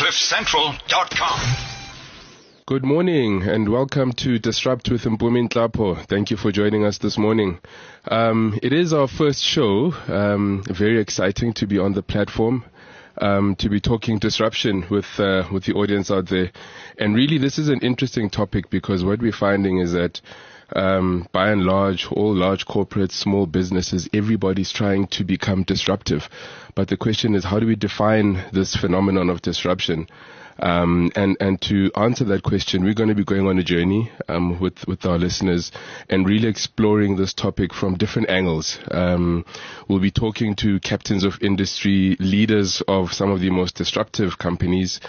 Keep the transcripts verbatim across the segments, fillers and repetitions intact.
cliff central dot com. Good morning and welcome to Disrupt with Mpumi Nhlapo. Thank you for joining us this morning. Um, it is our first show. Um, very exciting to be on the platform, um, to be talking disruption with uh, with the audience out there. And really, this is an interesting topic because what we're finding is that Um, by and large, all large corporates, small businesses, everybody's trying to become disruptive. But the question is, how do we define this phenomenon of disruption? Um, and, and to answer that question, we're going to be going on a journey um, with, with our listeners and really exploring this topic from different angles. Um, we'll be talking to captains of industry, leaders of some of the most disruptive companies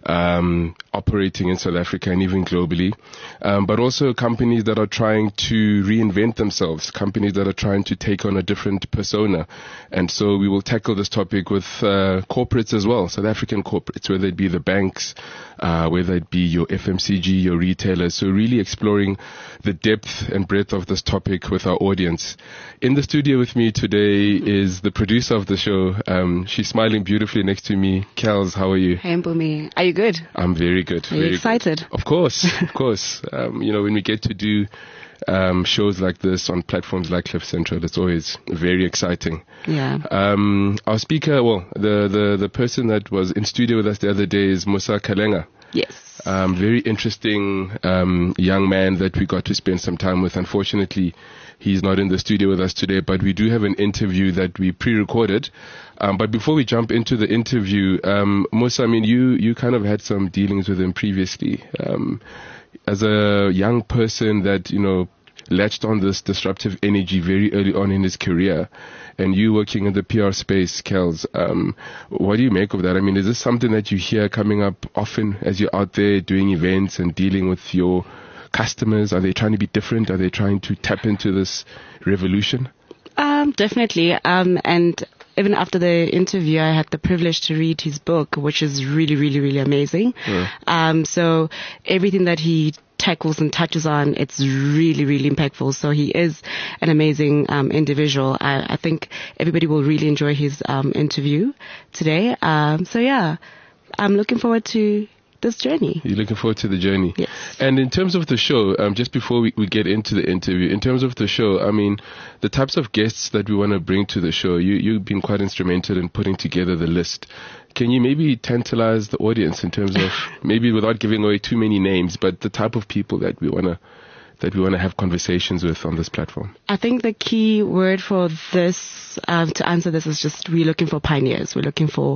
um, operating in South Africa and even globally, um, but also companies that are trying to reinvent themselves, companies that are trying to take on a different persona. And so we will tackle this topic with uh, corporates as well, South African corporates, whether it be the banks, uh, whether it be your F M C G, your retailers. So really exploring the depth and breadth of this topic with our audience. In the studio with me today is the producer of the show. Um, she's smiling beautifully next to me. Kels, how are you? Hey, Mpumi. Are you good? I'm very good. Are you very excited? Good. Of course, of course. Um, you know, when we get to do um, shows like this on platforms like Cliff Central, it's always very exciting. Yeah. Um, our speaker, well, the, the, the person that was in studio with us the other day is Musa Kalenga. Yes. Um, very interesting um, young man that we got to spend some time with. Unfortunately, he's not in the studio with us today, but we do have an interview that we pre-recorded. Um, but before we jump into the interview, um, Musa, I mean, you, you kind of had some dealings with him previously. Um, as a young person that, you know, latched on this disruptive energy very early on in his career, and you working in the P R space, Kels, um, what do you make of that? I mean, is this something that you hear coming up often as you're out there doing events and dealing with your customers? Are they trying to be different? Are they trying to tap into this revolution? Um, definitely. Um, and even after the interview, I had the privilege to read his book, which is really, really, really amazing. Yeah. Um, so everything that he tackles and touches on, it's really, really impactful. So he is an amazing um, individual. I, I think everybody will really enjoy his um, interview today. Um, so yeah, I'm looking forward to this journey. You're looking forward to the journey. Yes. And in terms of the show, um, just before we, we get into the interview, in terms of the show, I mean, the types of guests that we want to bring to the show, you, you've been quite instrumental in putting together the list. Can you maybe tantalize the audience in terms of, maybe without giving away too many names, but the type of people that we want to that we want to have conversations with on this platform? I think the key word for this, um, to answer this, is just we're looking for pioneers. We're looking for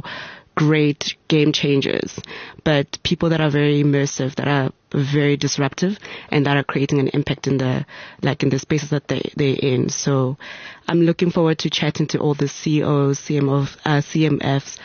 great game changers, but people that are very immersive, that are very disruptive, and that are creating an impact in the, like in the spaces that they, they're in. So I'm looking forward to chatting to all the C E Os, C M Os, uh, C M Fs,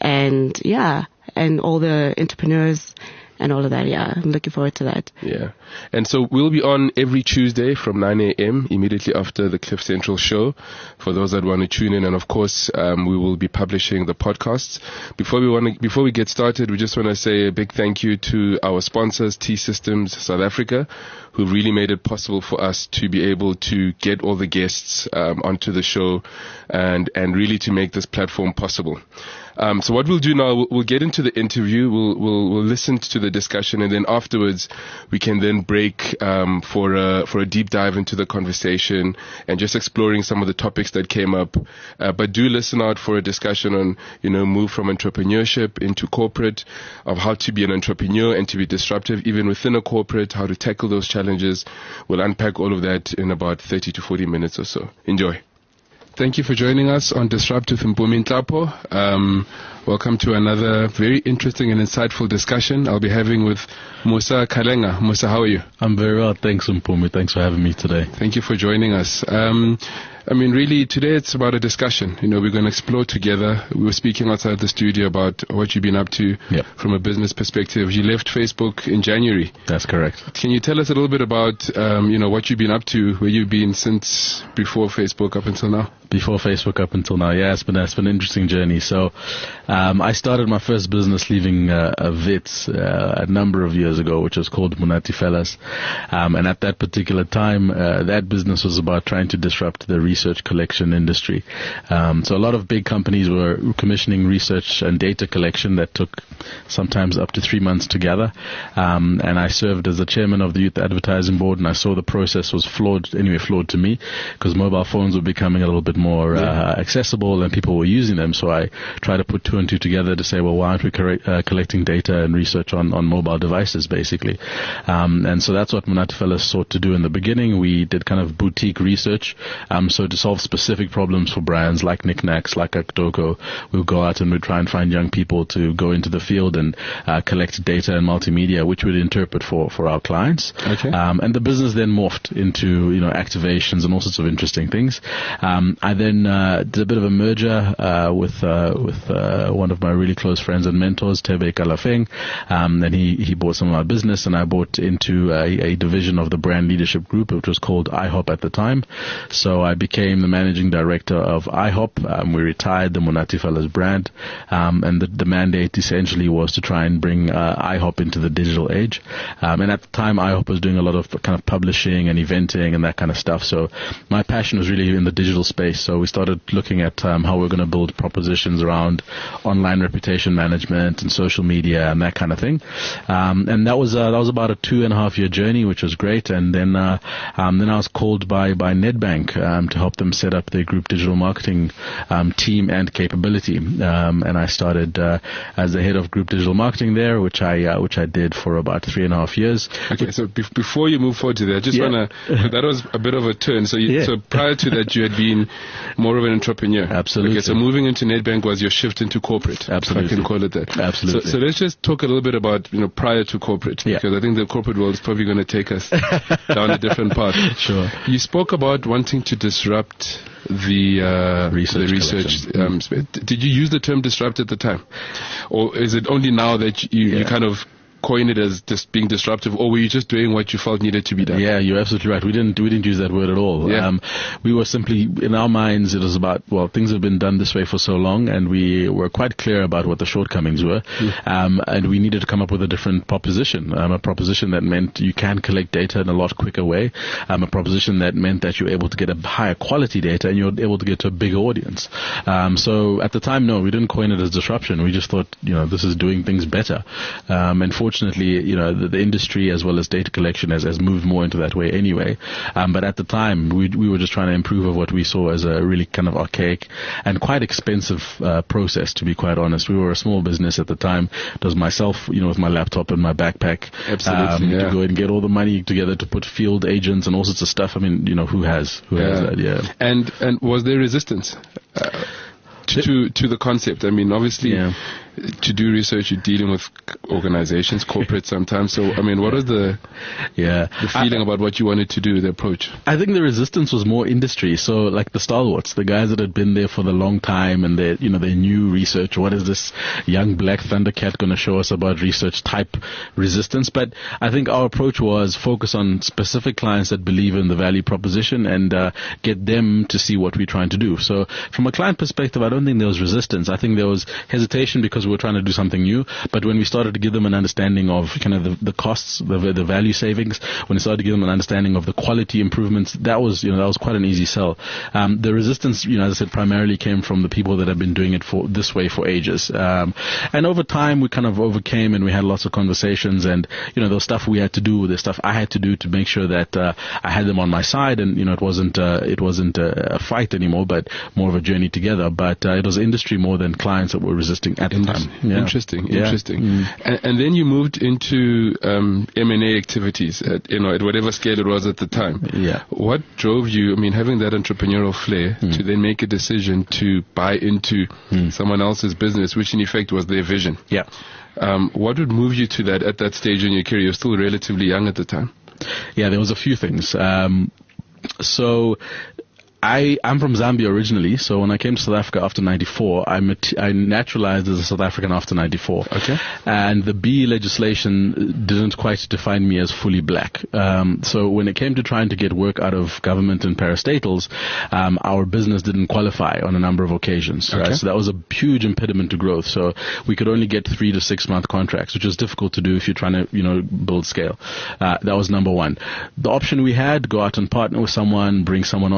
and yeah, and all the entrepreneurs and all of that. Yeah, I'm looking forward to that. Yeah. And so we'll be on every Tuesday from nine a.m. immediately after the Cliff Central show, for those that want to tune in. And of course, um, we will be publishing the podcasts. Before we want to, before we get started, we just want to say a big thank you to our sponsors, T-Systems South Africa, who really made it possible for us to be able to get all the guests um, onto the show and, and really to make this platform possible. Um, so what we'll do now, we'll, we'll get into the interview, we'll, we'll, we'll listen to the discussion, and then afterwards we can then break um, for a, for a deep dive into the conversation and just exploring some of the topics that came up. Uh, but do listen out for a discussion on, you know, move from entrepreneurship into corporate, of how to be an entrepreneur and to be disruptive even within a corporate, how to tackle those challenges. We'll unpack all of that in about thirty to forty minutes or so. Enjoy. Thank you for joining us on Disrupt with Mpumi Nhlapo. Um, welcome to another very interesting and insightful discussion I'll be having with Musa Kalenga. Musa, how are you? I'm very well, thanks Mpumi. Thanks for having me today. Thank you for joining us. Um, I mean, really, today it's about a discussion. You know, we're going to explore together. We were speaking outside the studio about what you've been up to yep. from a business perspective. You left Facebook in January. That's correct. Can you tell us a little bit about, um, you know, what you've been up to, where you've been since before Facebook up until now? Before Facebook up until now, yeah, it's been, it's been an interesting journey. So, um, I started my first business leaving uh, a Wits uh, a number of years ago, which was called Munati Fellas. Um, and at that particular time, uh, that business was about trying to disrupt the resale research collection industry. Um, so a lot of big companies were commissioning research and data collection that took sometimes up to three months to gather. Um, and I served as the chairman of the Youth Advertising Board, and I saw the process was flawed, anyway flawed to me, because mobile phones were becoming a little bit more uh, accessible and people were using them. So I tried to put two and two together to say, well, why aren't we correct, uh, collecting data and research on, on mobile devices, basically? Um, and so that's what Monate Fellas sought to do in the beginning. We did kind of boutique research, um, so to solve specific problems for brands like Knickknacks, like Akdoko, we'll go out and we'll try and find young people to go into the field and uh, collect data and multimedia, which we'd interpret for, for our clients. Okay. Um, and the business then morphed into, you know, activations and all sorts of interesting things. Um, I then uh, did a bit of a merger uh, with uh, with uh, one of my really close friends and mentors, Tebe Kalafeng, um, and he, he bought some of my business, and I bought into a, a division of the brand leadership group, which was called IHOP at the time. So I became the managing director of IHOP. Um, we retired the Monate Fellas brand, um, and the, the mandate essentially was to try and bring uh, IHOP into the digital age. Um, and at the time, IHOP was doing a lot of kind of publishing and eventing and that kind of stuff. So my passion was really in the digital space. So we started looking at um, how we're going to build propositions around online reputation management and social media and that kind of thing. Um, and that was uh, that was about a two and a half year journey, which was great. And then uh, um, then I was called by by Nedbank um, to help them set up their group digital marketing um, team and capability. Um, and I started uh, as the head of group digital marketing there, which I uh, which I did for about three and a half years. Okay, so be- before you move forward to that, I just Yeah. want to, that was a bit of a turn. So you, Yeah. so prior to that, you had been more of an entrepreneur. Absolutely. Okay, so moving into Nedbank was your shift into corporate. Absolutely. If I can call it that. Absolutely. So, so let's just talk a little bit about, you know, prior to corporate, Yeah. because I think the corporate world is probably going to take us down a different path. Sure. You spoke about wanting to disrupt the uh, Research the research. collection. Um, sp- did you use the term disrupt at the time, or is it only now that you, you Yeah. kind of coin it as just being disruptive, or were you just doing what you felt needed to be done? Yeah, you're absolutely right. We didn't we didn't use that word at all. Yeah. Um, we were simply, in our minds, it was about, well, things have been done this way for so long, and we were quite clear about what the shortcomings were, Mm. um, and we needed to come up with a different proposition, um, a proposition that meant you can collect data in a lot quicker way, um, a proposition that meant that you're able to get a higher quality data and you're able to get to a bigger audience. Um, so at the time, no, we didn't coin it as disruption. We just thought, you know, this is doing things better. Um, and fortunately, you know, the, the industry as well as data collection has, has moved more into that way anyway. Um, but at the time, we we were just trying to improve of what we saw as a really kind of archaic and quite expensive uh, process, to be quite honest. We were a small business at the time. It was myself, you know, with my laptop and my backpack. Absolutely, um, yeah. to go and get all the money together to put field agents and all sorts of stuff. I mean, you know, who has? Who has Yeah. that? Yeah. And and was there resistance uh, to, to to the concept? I mean, obviously, Yeah. to do research, you're dealing with organizations, corporate sometimes. So, I mean, what was the Yeah. the feeling about what you wanted to do, the approach? I think the resistance was more industry. So like the stalwarts, the guys that had been there for the long time and they, you know, they knew research. What is this young black Thundercat going to show us about research type resistance? But I think our approach was focus on specific clients that believe in the value proposition and uh, get them to see what we're trying to do. So from a client perspective, I don't think there was resistance. I think there was hesitation because we were trying to do something new. But when we started to give them an understanding of kind of the, the costs, the, the value savings, when we started to give them an understanding of the quality improvements, that was, you know, that was quite an easy sell. Um, the resistance, you know, as I said, primarily came from the people that have been doing it for this way for ages. Um, and over time, we kind of overcame and we had lots of conversations and, you know, there was stuff we had to do, there's stuff I had to do to make sure that uh, I had them on my side and, you know, it wasn't, uh, it wasn't a, a fight anymore, but more of a journey together. But uh, it was industry more than clients that were resisting at the time. Yeah. Interesting, Yeah. interesting. Mm. And, and then you moved into um, M and A activities, at, you know, at whatever scale it was at the time. Yeah. What drove you, I mean, having that entrepreneurial flair, Mm. to then make a decision to buy into Mm. someone else's business, which in effect was their vision? Yeah. Um, what would move you to that at that stage in your career? You're still relatively young at the time. Yeah, there was a few things. Um, so I, I'm from Zambia originally, so when I came to South Africa after ninety-four, I, mat- I naturalized as a South African after ninety-four. Okay. And the B legislation didn't quite define me as fully black. Um, so when it came to trying to get work out of government and parastatals, um, our business didn't qualify on a number of occasions. Okay. Right? So that was a huge impediment to growth. So we could only get three to six month contracts, which is difficult to do if you're trying to, you know, build scale. Uh, that was number one. The option we had, go out and partner with someone, bring someone on to, you know,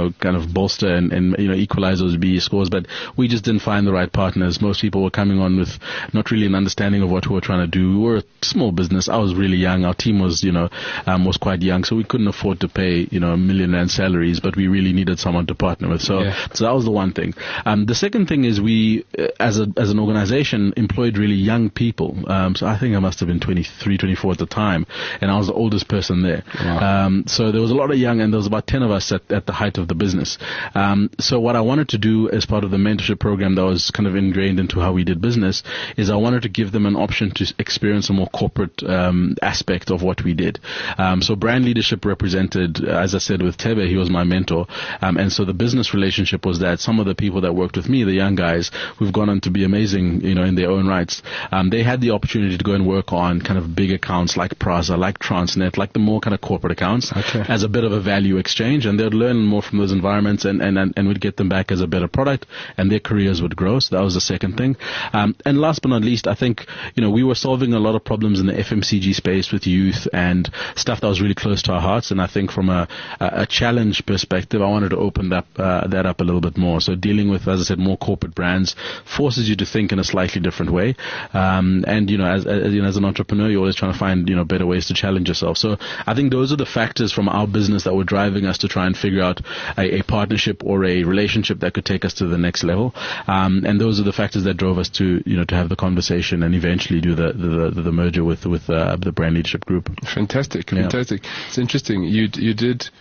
know, kind of bolster and, and you know, equalize those B E scores, but we just didn't find the right partners. Most people were coming on with not really an understanding of what we were trying to do. We were a small business. I was really young. Our team was, you know, um, was quite young, so we couldn't afford to pay, you know, a million rand salaries, but we really needed someone to partner with. So, yeah. so that was the one thing. Um, the second thing is we, uh, as a, as an organization, employed really young people. Um, so I think I must have been twenty-three, twenty-four at the time, and I was the oldest person there. Wow. Um, so there was a lot of young, and there was about ten of us at, at the height of the business. Um, so what I wanted to do as part of the mentorship program that was kind of ingrained into how we did business is I wanted to give them an option to experience a more corporate um, aspect of what we did. Um, so brand leadership represented, as I said, with Tebe, he was my mentor, um, and so the business relationship was that some of the people that worked with me, the young guys, who've gone on to be amazing, you know, in their own rights, um, they had the opportunity to go and work on kind of big accounts like Prasa, like Transnet, like the more kind of corporate accounts, okay. as a bit of a value exchange, and they'd learn more from those environments, and and and we'd get them back as a better product, and their careers would grow. So that was the second thing. Um, and last but not least, I think, you know, we were solving a lot of problems in the F M C G space with youth and stuff that was really close to our hearts. And I think from a, a challenge perspective, I wanted to open that, uh, that up a little bit more. So dealing with, as I said, more corporate brands forces you to think in a slightly different way. Um, and, you know, as, as, you know, as an entrepreneur, you're always trying to find, you know, better ways to challenge yourself. So I think those are the factors from our business that were driving us to try and figure out a, a partnership or a relationship that could take us to the next level. Um, and those are the factors that drove us to, you know, to have the conversation and eventually do the the, the, the merger with with uh, the Brand Leadership Group. Fantastic, fantastic. Yeah. It's interesting. You you did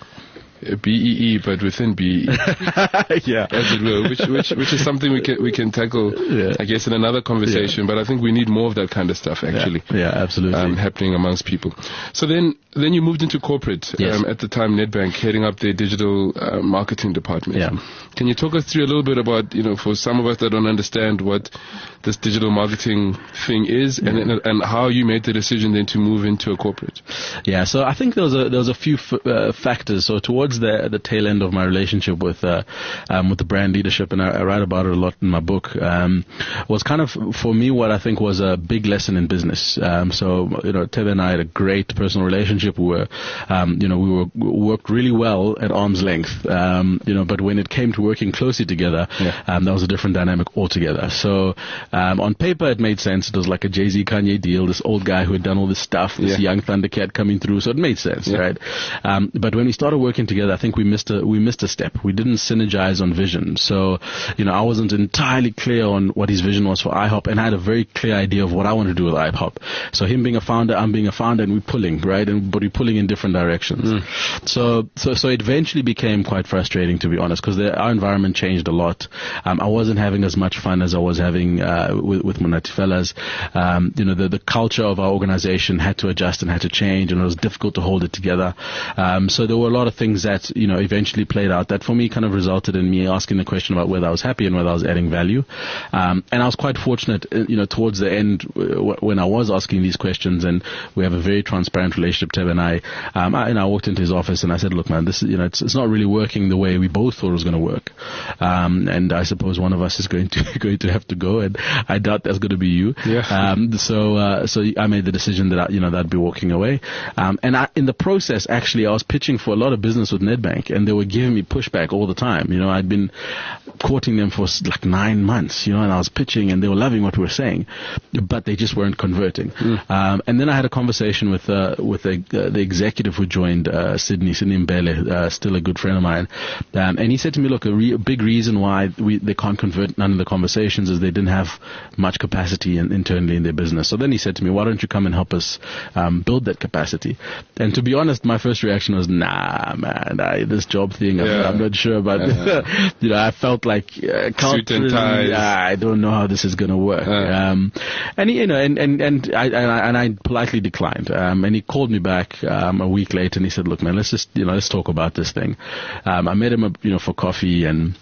B E E, but within B E E, yeah, as it were, which which which is something we can we can tackle, yeah. I guess, in another conversation. Yeah. But I think we need more of that kind of stuff, actually. Yeah, yeah absolutely, um, happening amongst people. So then, then you moved into corporate. Yes. Um, at the time, Nedbank, heading up their digital uh, marketing department. Yeah. Can you talk us through a little bit about, you know, for some of us that don't understand what this digital marketing thing is, yeah. and and how you made the decision then to move into a corporate? Yeah. So I think there was a there was a few f- uh, factors. So towards the the tail end of my relationship with uh, um, with the brand leadership, and I, I write about it a lot in my book, um, was kind of for me what I think was a big lesson in business. Um, so you know, Tebe and I had a great personal relationship. We were, um, you know, we were we worked really well at arm's length. Um, you know, but when it came to working closely together, yeah. um, that was a different dynamic altogether. So um, on paper, it made sense. It was like a Jay-Z Kanye deal. This old guy who had done all this stuff, this yeah. young Thundercat coming through. So it made sense, yeah. right? Um, but when we started working together, I think we missed a we missed a step. We didn't synergize on vision. So, you know, I wasn't entirely clear on what his vision was for iHop, and I had a very clear idea of what I wanted to do with iHop. So him being a founder, I'm being a founder, and we're pulling, right? And but we're pulling in different directions. Mm. So, so, so it eventually became quite frustrating, to be honest, because our environment changed a lot. Um, I wasn't having as much fun as I was having uh, with, with Monati Fellas. Um, you know, the the culture of our organization had to adjust and had to change, and it was difficult to hold it together. Um, so there were a lot of things that, you know, eventually played out that for me kind of resulted in me asking the question about whether I was happy and whether I was adding value. Um, and I was quite fortunate, you know, towards the end w- when I was asking these questions, and we have a very transparent relationship, Tebe and I, um, I, and I walked into his office and I said, look, man, this is, you know, it's, it's not really working the way we both thought it was going to work. Um, and I suppose one of us is going to, going to have to go, and I doubt that's going to be you. Yeah. Um, so, uh, so I made the decision that, I, you know, that I'd be walking away. Um, and I, in the process, actually, I was pitching for a lot of business with Nedbank, and they were giving me pushback all the time. You know, I'd been courting them for like nine months, you know, and I was pitching, and they were loving what we were saying, but they just weren't converting. Mm. Um, and then I had a conversation with, uh, with the, uh, the executive who joined, uh, Sydney, Sydney Mbele, uh, still a good friend of mine. Um, and he said to me, look, a, re- a big reason why we, they can't convert none of the conversations is they didn't have much capacity in, internally in their business. So then he said to me, why don't you come and help us, um, build that capacity? And to be honest, my first reaction was, nah, man, I, this job thing, yeah. I'm, I'm not sure about, uh-huh. you know, I felt like, uh, suit and ties. I don't know how this is going to work. Uh-huh. Um, and he, you know, and, and, and I, and I, and I politely declined. Um, and he called me back, um, a week later, and he said, look, man, let's just, you know, let's talk about this thing. Um, I met him, you know, for coffee, and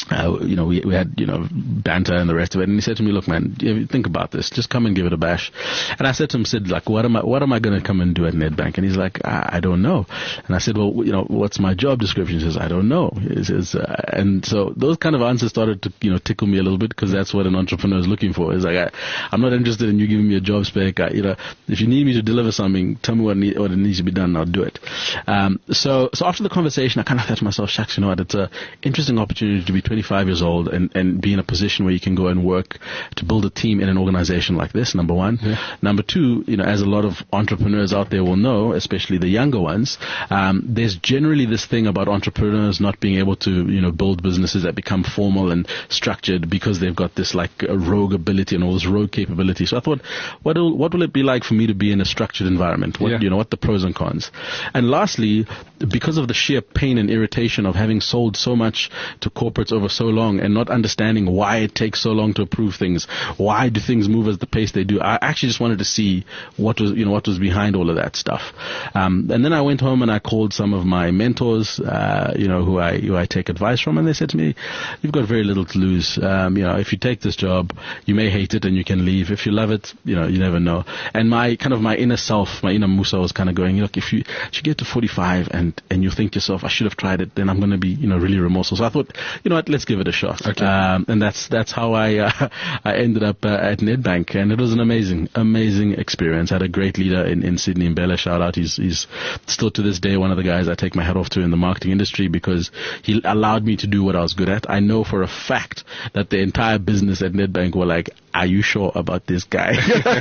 Uh, you know, we, we had, you know, banter and the rest of it. And he said to me, look, man, think about this. Just come and give it a bash. And I said to him, Sid, like, what am I, what am I going to come and do at Nedbank? And he's like, I, I don't know. And I said, well, you know, what's my job description? He says, I don't know. He says, uh, and so those kind of answers started to, you know, tickle me a little bit, because that's what an entrepreneur is looking for. It's like, I, I'm not interested in you giving me a job spec. I, you know, if you need me to deliver something, tell me what, need, what it needs to be done and I'll do it. Um, so, so after the conversation, I kind of thought to myself, shucks, you know what, it's an interesting opportunity to be twenty-five years old and, and be in a position where you can go and work to build a team in an organization like this, number one. Yeah. Number two, you know, as a lot of entrepreneurs out there will know, especially the younger ones, um, there's generally this thing about entrepreneurs not being able to, you know, build businesses that become formal and structured because they've got this like a rogue ability and all this rogue capability. So I thought, what will, what will it be like for me to be in a structured environment? What, yeah. you know, what the pros and cons? And lastly, because of the sheer pain and irritation of having sold so much to corporates over so long and not understanding why it takes so long to approve things, why do things move at the pace they do, I actually just wanted to see what was, you know, what was behind all of that stuff. Um, and then I went home and I called some of my mentors, uh, you know, who I who I take advice from, and they said to me, "You've got very little to lose. Um, you know, if you take this job, you may hate it and you can leave. If you love it, you know, you never know." And my kind of my inner self, my inner Musa was kind of going, "Look, if you, if you get to forty-five and and you think to yourself, I should have tried it, then I'm going to be, you know, really remorseful." So I thought, you know what, let's give it a shot. Okay. Um, and that's that's how I uh, I ended up uh, at Nedbank, and it was an amazing, amazing experience. I had a great leader in, in Sydney, Mbele, shout out. He's he's still to this day one of the guys I take my hat off to in the marketing industry, because he allowed me to do what I was good at. I know for a fact that the entire business at Nedbank were like, "Are you sure about this guy?"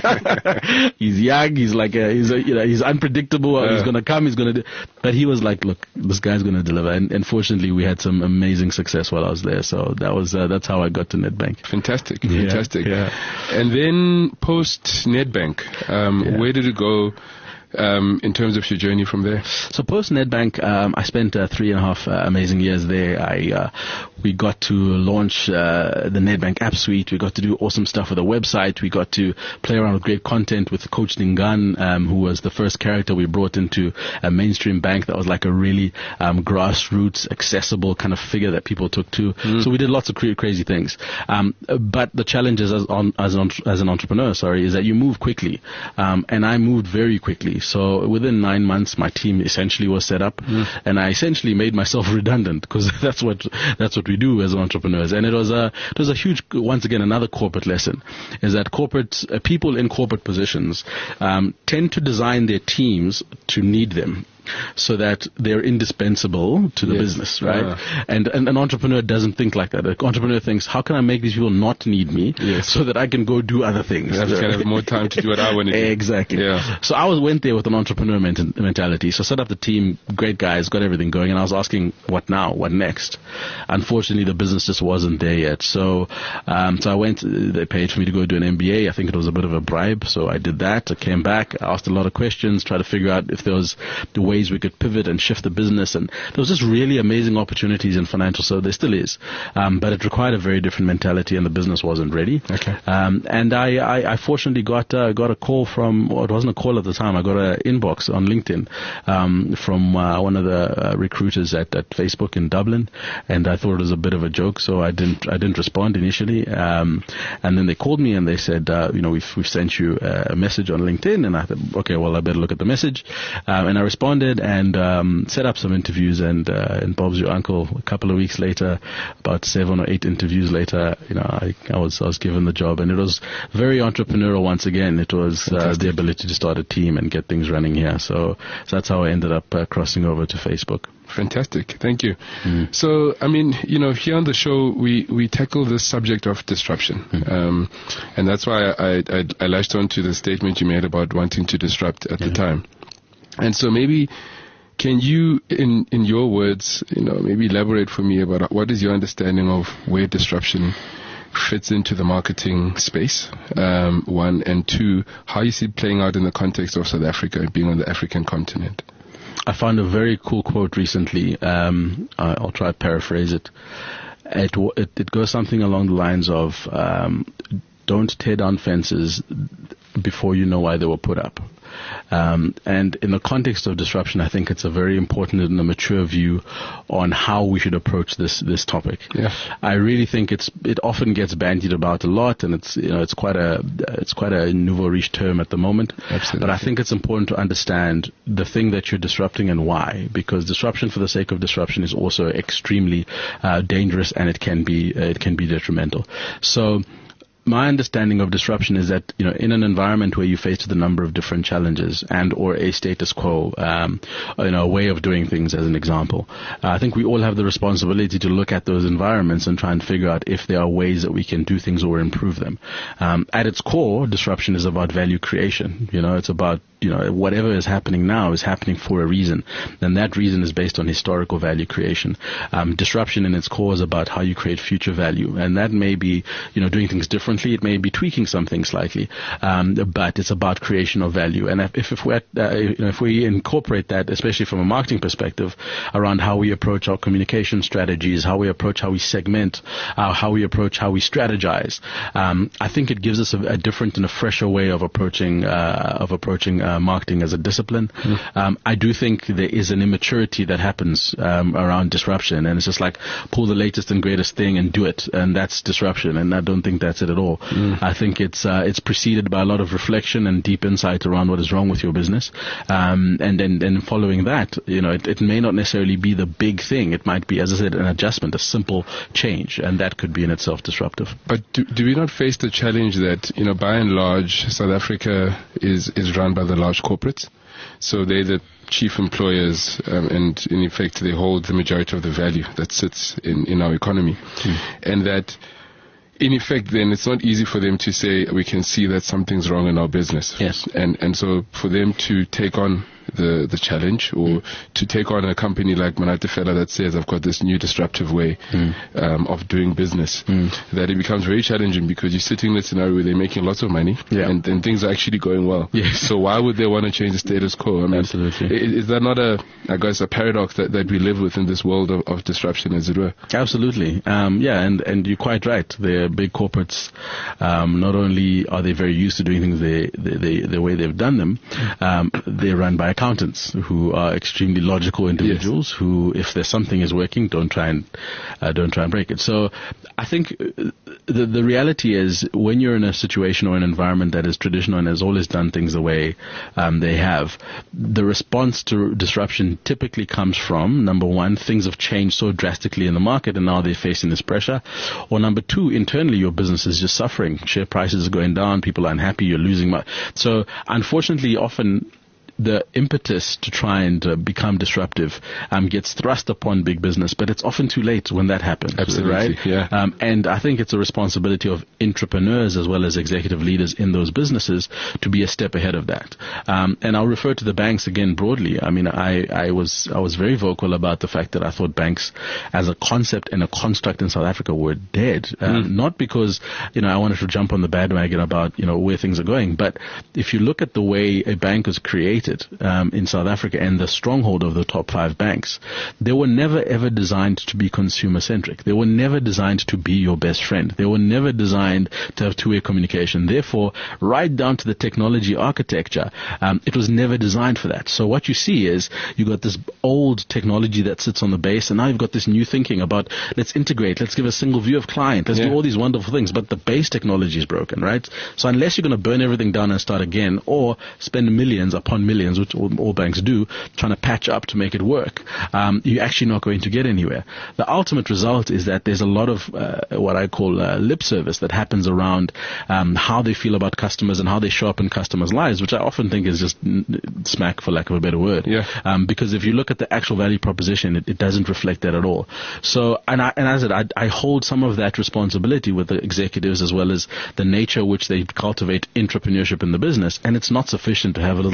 He's young. He's like a, he's a, you know, he's unpredictable. Yeah. He's gonna come. He's gonna do. But he was like, "Look, this guy's gonna deliver." And, and fortunately, we had some amazing success while I was there. So that was uh, that's how I got to Nedbank. Fantastic, yeah, fantastic. Yeah. And then post Nedbank, um, yeah. where did it go? Um, in terms of your journey from there? So post Nedbank, um, I spent uh, three and a half uh, amazing years there. I uh, we got to launch uh, the Nedbank app suite. We got to do awesome stuff with the website. We got to play around with great content with Coach Dingan, um, who was the first character we brought into a mainstream bank that was like a really um, grassroots, accessible kind of figure that people took to. Mm. So we did lots of cra- crazy things. Um, but the challenge is as, on, as, an, as an entrepreneur, sorry, is that you move quickly. Um, and I moved very quickly. So within nine months, my team essentially was set up, mm. and I essentially made myself redundant, because that's what that's what we do as entrepreneurs. And it was a it was a huge, once again, another corporate lesson, is that corporate uh, people in corporate positions um, tend to design their teams to need them, so that they're indispensable to the yes. business, right? Uh-huh. And, and an entrepreneur doesn't think like that. An entrepreneur thinks, how can I make these people not need me yes. so that I can go do other things? I can have more time to do what I want to do. Exactly. Yeah. So I was went there with an entrepreneur ment- mentality. So set up the team, great guys, got everything going, and I was asking, what now? What next? Unfortunately, the business just wasn't there yet. So, um, so I went. They paid for me to go do an M B A. I think it was a bit of a bribe, so I did that. I came back, I asked a lot of questions, tried to figure out if there was the ways we could pivot and shift the business, and there was just really amazing opportunities in financial, so there still is, um, but it required a very different mentality, and the business wasn't ready. Okay. Um, and I, I, I fortunately got uh, got a call from, well, it wasn't a call at the time, I got an inbox on LinkedIn um, from uh, one of the uh, recruiters at, at Facebook in Dublin, and I thought it was a bit of a joke, so I didn't I didn't respond initially, um, and then they called me and they said, uh, you know, we've we've sent you a message on LinkedIn, and I thought, okay, well, I better look at the message, um, and I responded and um, set up some interviews, and uh, and Bob's your uncle. A couple of weeks later, about seven or eight interviews later, you know, I, I was I was given the job, and it was very entrepreneurial. Once again, it was uh, the ability to start a team and get things running here. So, so that's how I ended up uh, crossing over to Facebook. Fantastic. Thank you. Mm. So, I mean, you know, here on the show, we, we tackle the subject of disruption. Mm. Um, and that's why I, I, I latched on to the statement you made about wanting to disrupt at yeah. the time. And so maybe, can you, in, in your words, you know, maybe elaborate for me about what is your understanding of where disruption fits into the marketing space, um, one, and two, how you see it playing out in the context of South Africa, being on the African continent? I found a very cool quote recently. Um, I'll try to paraphrase it. It, it, it goes something along the lines of, um, don't tear down fences before you know why they were put up. Um, and in the context of disruption, I think it's a very important and a mature view on how we should approach this this topic. Yeah. I really think it's it often gets bandied about a lot, and it's you know it's quite a it's quite a nouveau riche term at the moment. Absolutely. But I think it's important to understand the thing that you're disrupting and why, because disruption for the sake of disruption is also extremely uh, dangerous, and it can be uh, it can be detrimental. So my understanding of disruption is that, you know, in an environment where you face the number of different challenges and or a status quo, um, you know, a way of doing things, as an example, uh, I think we all have the responsibility to look at those environments and try and figure out if there are ways that we can do things or improve them. Um, at its core, disruption is about value creation. You know, it's about, you know, whatever is happening now is happening for a reason, and that reason is based on historical value creation. Um, disruption in its core is about how you create future value, and that may be, you know, doing things differently. It may be tweaking something slightly, um, but it's about creation of value. And if if we uh, you know, if we incorporate that, especially from a marketing perspective, around how we approach our communication strategies, how we approach how we segment, uh, how we approach how we strategize, um, I think it gives us a, a different and a fresher way of approaching uh, of approaching uh, marketing as a discipline. Mm. Um, I do think there is an immaturity that happens um, around disruption, and it's just like pull the latest and greatest thing and do it, and that's disruption. And I don't think that's it at all. Mm. I think it's uh, it's preceded by a lot of reflection and deep insight around what is wrong with your business, um, and then then following that, you know, it, it may not necessarily be the big thing. It might be, as I said, an adjustment, a simple change, and that could be in itself disruptive. But do, do we not face the challenge that, you know, by and large, South Africa is is run by the large corporates? So they're the chief employers, um, and in effect, they hold the majority of the value that sits in, in our economy, mm. and that. In effect, then it's not easy for them to say we can see that something's wrong in our business. Yes. And and so for them to take on the the challenge, or mm. to take on a company like Manatefela that says I've got this new disruptive way mm. um, of doing business, mm. that it becomes very challenging, because you're sitting in a scenario where they're making lots of money, yeah. and, and things are actually going well. Yes. So why would they want to change the status quo? I mean, absolutely. Is, is that not a, I guess, a paradox that, that we live with in this world of, of disruption, as it were? Absolutely. Um, yeah, and, and you're quite right. They're big corporates. Um, not only are they very used to doing things the, the, the, the way they've done them, um, they're run by accountants who are extremely logical individuals, yes. who, if there's something is working, don't try and uh, don't try and break it. So I think the the reality is, when you're in a situation or an environment that is traditional and has always done things the way um, they have, the response to disruption typically comes from, number one, things have changed so drastically in the market and now they're facing this pressure, or number two, internally your business is just suffering. Share prices are going down, people are unhappy, you're losing money. So unfortunately, often the impetus to try and uh, become disruptive um, gets thrust upon big business, but it's often too late when that happens. Absolutely, right? Yeah. Um, and I think it's a responsibility of entrepreneurs as well as executive leaders in those businesses to be a step ahead of that. Um, and I'll refer to the banks again broadly. I mean, I, I was I was very vocal about the fact that I thought banks as a concept and a construct in South Africa were dead. Um, mm. Not because, you know, I wanted to jump on the bandwagon about, you know, where things are going, but if you look at the way a bank was created Um, in South Africa and the stronghold of the top five banks, they were never ever designed to be consumer centric. They were never designed to be your best friend. They were never designed to have two-way communication. Therefore, right down to the technology architecture, um, it was never designed for that. So what you see is you got this old technology that sits on the base, and now you've got this new thinking about let's integrate, let's give a single view of client, let's yeah. do all these wonderful things, but the base technology is broken, right? So unless you're going to burn everything down and start again, or spend millions upon millions, which all, all banks do, trying to patch up to make it work, um, you're actually not going to get anywhere. The ultimate result is that there's a lot of uh, what I call uh, lip service that happens around um, how they feel about customers and how they show up in customers' lives, which I often think is just smack, for lack of a better word. Yeah. Um, because if you look at the actual value proposition, it, it doesn't reflect that at all. So, and, I, and as I said, I, I hold some of that responsibility with the executives as well as the nature which they cultivate entrepreneurship in the business, and it's not sufficient to have a little hub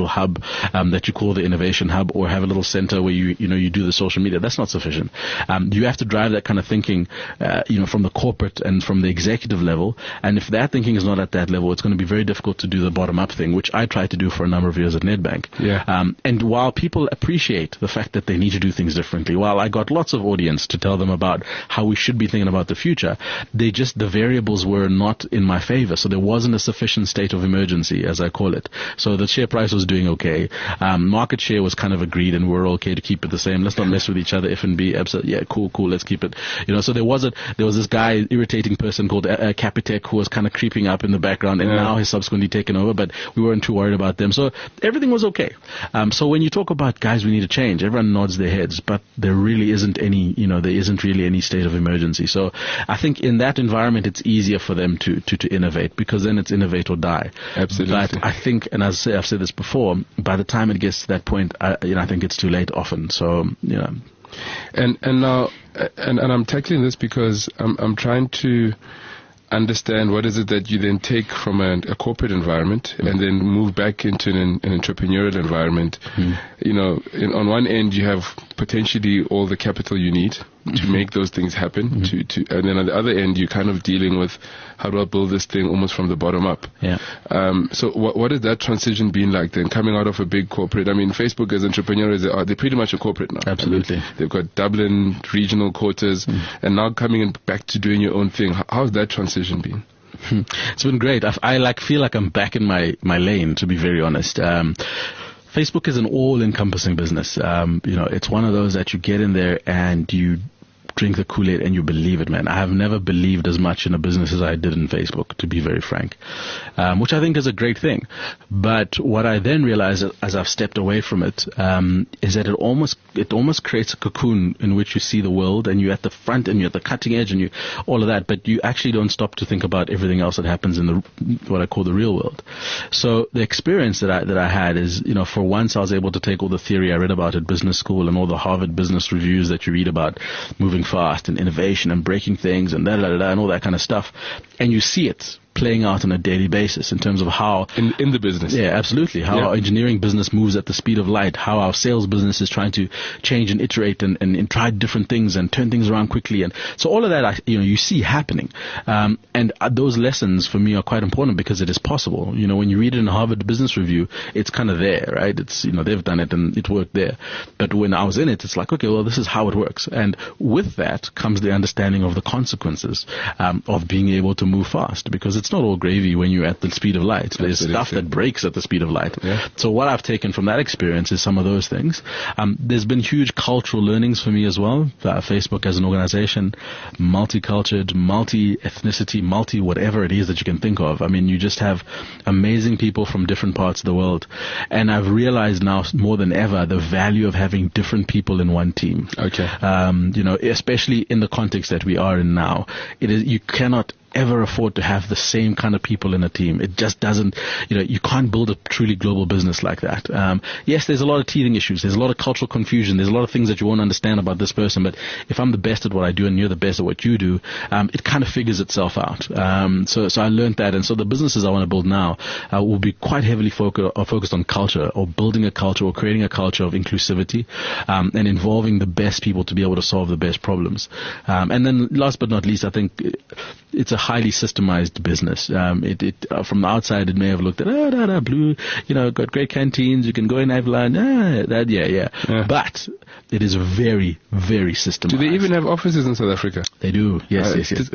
um, that you call the innovation hub, or have a little center where you, you know, you do the social media. That's not sufficient. Um, you have to drive that kind of thinking, uh, you know, from the corporate and from the executive level. And if that thinking is not at that level, it's going to be very difficult to do the bottom-up thing, which I tried to do for a number of years at Nedbank. Yeah. Um, and while people appreciate the fact that they need to do things differently, while I got lots of audience to tell them about how we should be thinking about the future, they just, the variables were not in my favor. So there wasn't a sufficient state of emergency, as I call it. So the share price was doing okay. Um, market share was kind of agreed, and we're okay to keep it the same. Let's not mess with each other. F and B, absolutely, yeah, cool, cool, let's keep it. You know, so there was a, there was this guy, irritating person called uh, Capitec, who was kind of creeping up in the background, and yeah. now has subsequently taken over, but we weren't too worried about them. So everything was okay. Um, so when you talk about, guys, we need to change, everyone nods their heads, but there really isn't any, you know, there isn't really any state of emergency. So I think in that environment, it's easier for them to, to, to innovate, because then it's innovate or die. Absolutely. But I think, and as I say, I've said this before, by the time it gets to that point, I, you know, I think it's too late often. So, you know. And, and now, and, and I'm tackling this because I'm, I'm trying to understand what is it that you then take from a, a corporate environment mm. and then move back into an, an entrepreneurial environment. Mm. You know, in, on one end you have potentially all the capital you need mm-hmm. to make those things happen. Mm-hmm. To, to, and then on the other end you're kind of dealing with how do I build this thing almost from the bottom up. Yeah. Um, so what what has that transition been like then, coming out of a big corporate? I mean, Facebook as entrepreneurs, they are, they're pretty much a corporate now. Absolutely. I mean, they've got Dublin regional quarters mm. and now coming in back to doing your own thing. How, how's that transition been? It's been great. I've, I like feel like I'm back in my, my lane, to be very honest. Um, Facebook is an all-encompassing business. Um, you know, it's one of those that you get in there and you drink the Kool-Aid and you believe it, man. I have never believed as much in a business as I did in Facebook, to be very frank, um, which I think is a great thing. But what I then realized as I've stepped away from it um, is that it almost it almost creates a cocoon in which you see the world, and you're at the front and you're at the cutting edge and you all of that, but you actually don't stop to think about everything else that happens in the what I call the real world. So the experience that I that I had is, you know, for once I was able to take all the theory I read about at business school and all the Harvard business reviews that you read about moving fast and innovation and breaking things and da da da da and all that kind of stuff, and you see it playing out on a daily basis in terms of how in in the business. Yeah, absolutely. How yeah. our engineering business moves at the speed of light, how our sales business is trying to change and iterate and, and, and try different things and turn things around quickly. And so all of that, I, you know, you see happening. Um, and those lessons for me are quite important because it is possible. You know, when you read it in a Harvard Business Review, it's kind of there, right? It's, you know, they've done it and it worked there. But when I was in it, it's like, okay, well, this is how it works. And with that comes the understanding of the consequences um, of being able to move fast, because it's not all gravy when you're at the speed of light. There's Absolutely. Stuff that breaks at the speed of light. Yeah. So what I've taken from that experience is some of those things. Um, there's been huge cultural learnings for me as well. Uh, Facebook as an organization, multicultural, multi-ethnicity, multi-whatever it is that you can think of. I mean, you just have amazing people from different parts of the world. And I've realized now more than ever the value of having different people in one team. Okay. Um, you know, especially in the context that we are in now. It is, you cannot ever afford to have the same kind of people in a team. It just doesn't, you know, you can't build a truly global business like that. Um, yes, there's a lot of teething issues. There's a lot of cultural confusion. There's a lot of things that you won't understand about this person. But if I'm the best at what I do and you're the best at what you do, um, it kind of figures itself out. Um, so, so I learned that. And so the businesses I want to build now uh, will be quite heavily focused, or focused on culture, or building a culture, or creating a culture of inclusivity, um, and involving the best people to be able to solve the best problems. Um, and then last but not least, I think it's a highly systemized business. Um, it, it uh, from the outside, it may have looked at, oh, da, da, blue, you know, got great canteens, you can go and have lunch, ah, that, yeah, yeah, yeah. But it is very, very systemized. Do they even have offices in South Africa? They do, yes, uh, yes, yes.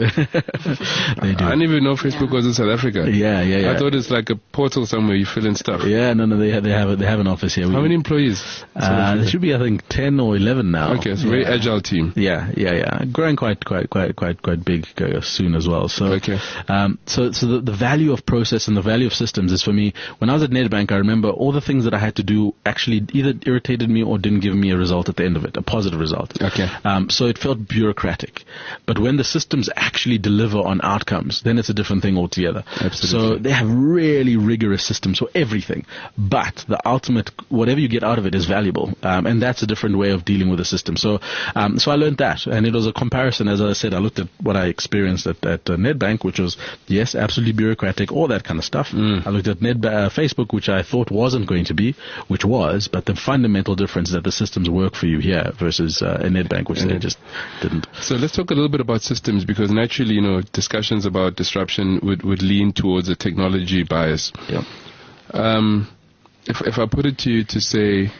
They do. I didn't even know Facebook yeah. was in South Africa. Yeah, yeah, yeah. I thought it's like a portal somewhere you fill in stuff. Yeah, no, no, they have, they have, a, they have an office here. How we, many employees? Uh, there should be, I think, ten or eleven now. Okay, it's a very yeah. agile team. Yeah, yeah, yeah. Growing quite, quite, quite, quite, quite big uh, soon as well. So, okay. Um, so, so the, the value of process and the value of systems is, for me, when I was at Nedbank, I remember all the things that I had to do actually either irritated me or didn't give me a result result at the end of it, a positive result. Okay. Um, so it felt bureaucratic. But when the systems actually deliver on outcomes, then it's a different thing altogether. Absolutely. So they have really rigorous systems for everything. But the ultimate, whatever you get out of it is valuable. Um, and that's a different way of dealing with the system. So um, so I learned that. And it was a comparison, as I said, I looked at what I experienced at, at uh, Nedbank, which was, yes, absolutely bureaucratic, all that kind of stuff. Mm. I looked at Ned, uh, Facebook, which I thought wasn't going to be, which was, but the fundamental difference is that the systems work for you here versus uh, a Nedbank, which mm. they just didn't. So let's talk a little bit about systems, because naturally, you know, discussions about disruption would, would lean towards a technology bias. Yeah. Um, if, if I put it to you to say,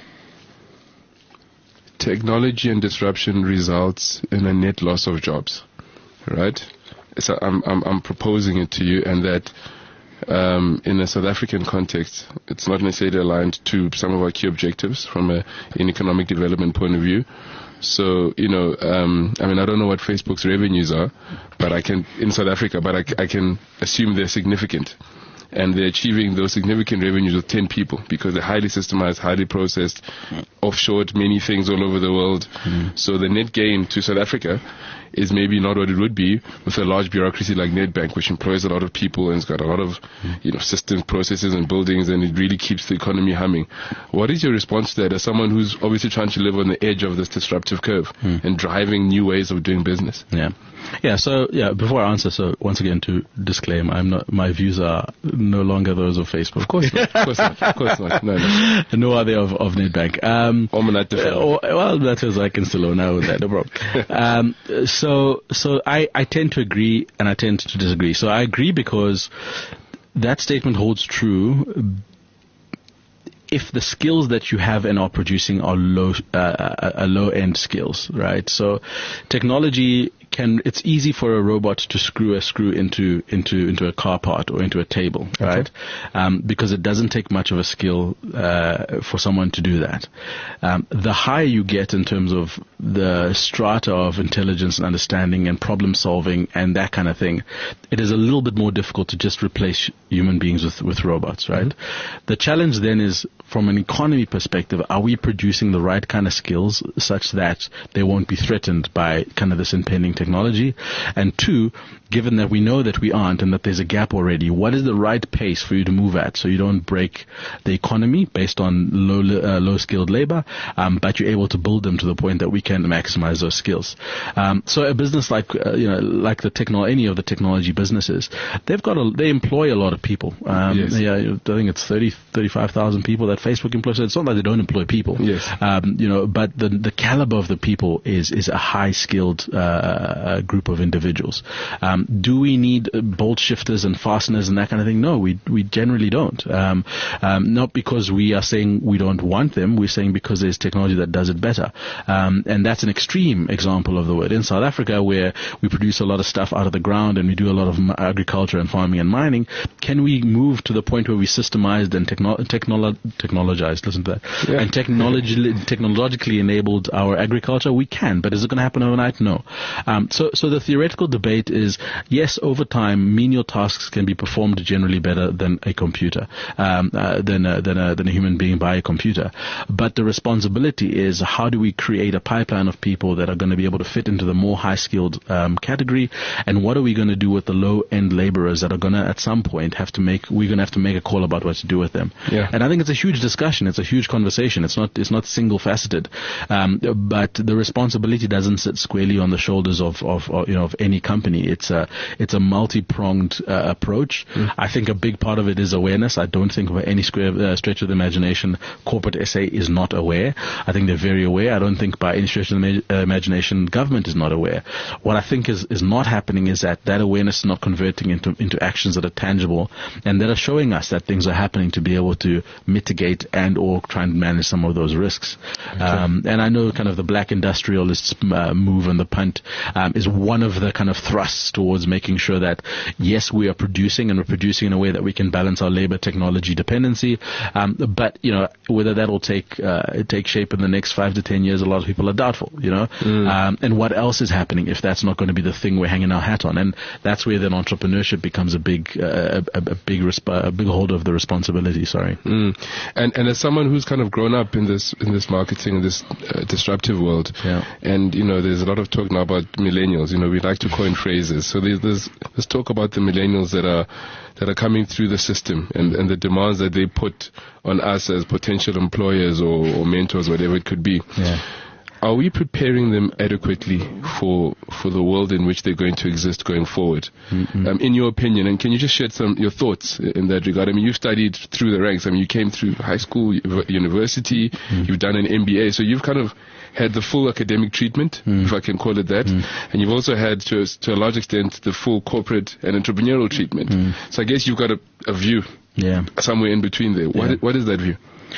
technology and disruption results in a net loss of jobs, right? So I'm, I'm, I'm proposing it to you, and that um, in a South African context, it's not necessarily aligned to some of our key objectives from a, an economic development point of view. So, you know, um, I mean, I don't know what Facebook's revenues are, but I can, in South Africa, but I, I can assume they're significant. And they're achieving those significant revenues with ten people, because they're highly systemized, highly processed, mm. offshored many things all over the world. Mm. So the net gain to South Africa is maybe not what it would be with a large bureaucracy like Nedbank, which employs a lot of people and it's got a lot of, mm. you know, systems, processes and buildings, and it really keeps the economy humming. What is your response to that as someone who's obviously trying to live on the edge of this disruptive curve mm. and driving new ways of doing business? Yeah. Yeah, so, yeah, before I answer, so once again, to disclaim, I'm not, my views are no longer those of Facebook. Of course not, of course not, of course not, no, no. Nor are they of, of Nedbank. Um, uh, well, that is, I can still own out with that, no problem. um, so, so I, I tend to agree and I tend to disagree. So I agree because that statement holds true if the skills that you have and are producing are low, uh, are low-end skills, right? So technology can, it's easy for a robot to screw a screw into, into, into a car part or into a table, okay. right? Um, because it doesn't take much of a skill, uh, for someone to do that. Um, the higher you get in terms of the strata of intelligence and understanding and problem solving and that kind of thing, it is a little bit more difficult to just replace human beings with, with robots, right? Mm-hmm. The challenge then is, from an economy perspective, are we producing the right kind of skills such that they won't be threatened by kind of this impending technology? And two, given that we know that we aren't and that there's a gap already, what is the right pace for you to move at so you don't break the economy based on low uh, low skilled labor, um, but you're able to build them to the point that we can maximize those skills. Um, so a business like uh, you know like the techno any of the technology businesses, they've got a, they employ a lot of people. Um, yes. Yeah, I think it's thirty, thirty-five thousand people that Facebook employs. So it's not that they don't employ people. Yes. Um, you know, but the the caliber of the people is is a high skilled uh, group of individuals. Um, do we need bolt shifters and fasteners and that kind of thing? No, we we generally don't. Um, um, not because we are saying we don't want them. We're saying because there's technology that does it better. Um, and that's an extreme example of the word. In South Africa, where we produce a lot of stuff out of the ground and we do a lot of agriculture and farming and mining, can we move to the point where we systemized and techno- technolo- technologized, listen to that, yeah. and technology, technologically enabled our agriculture? We can, but is it going to happen overnight? No. Um, so, so the theoretical debate is, yes, over time, menial tasks can be performed generally better than a computer, um, uh, than, a, than, a, than a human being by a computer. But the responsibility is, how do we create a pipeline of people that are going to be able to fit into the more high-skilled um, category, and what are we going to do with the low-end laborers that are going to, at some point, have to make, we're going to have to make a call about what to do with them. Yeah. And I think it's a huge discussion. It's a huge conversation. It's not, it's not single-faceted. Um, but the responsibility doesn't sit squarely on the shoulders of, of, of you know, of any company. It's a, it's a multi-pronged uh, approach. Mm. I think a big part of it is awareness. I don't think by any square, uh, stretch of the imagination corporate S A is not aware. I think they're very aware. I don't think by any stretch of the uh, imagination government is not aware. What I think is, is not happening is that that awareness is not converting into, into actions that are tangible and that are showing us that things are happening to be able to mitigate and or try and manage some of those risks. Okay. Um, and I know kind of the black industrialists uh, move and the punt. Uh, um, is one of the kind of thrusts towards making sure that, yes, we are producing and we're producing in a way that we can balance our labor technology dependency. Um, but, you know, whether that will take, uh, take shape in the next five to ten years, a lot of people are doubtful, you know. Mm. Um, and what else is happening if that's not going to be the thing we're hanging our hat on? And that's where then entrepreneurship becomes a big, uh, a, a big, resp- a big hold of the responsibility. Sorry. Mm. And and as someone who's kind of grown up in this in this marketing, in this uh, disruptive world, yeah. and you know, there's a lot of talk now about millennials. You know, we like to coin phrases. So there's there's, there's talk about the millennials that are that are coming through the system and, and the demands that they put on us as potential employers or, or mentors, whatever it could be. Yeah. Are we preparing them adequately for for the world in which they're going to exist going forward? Mm-hmm. Um, in your opinion, and can you just share some your thoughts in that regard? I mean, you've studied through the ranks. I mean, you came through high school, university, mm-hmm. you've done an M B A, so you've kind of had the full academic treatment, mm-hmm. if I can call it that, mm-hmm. and you've also had, to a, to a large extent, the full corporate and entrepreneurial treatment. Mm-hmm. So I guess you've got a, a view yeah. somewhere in between there. What, yeah. what is that view?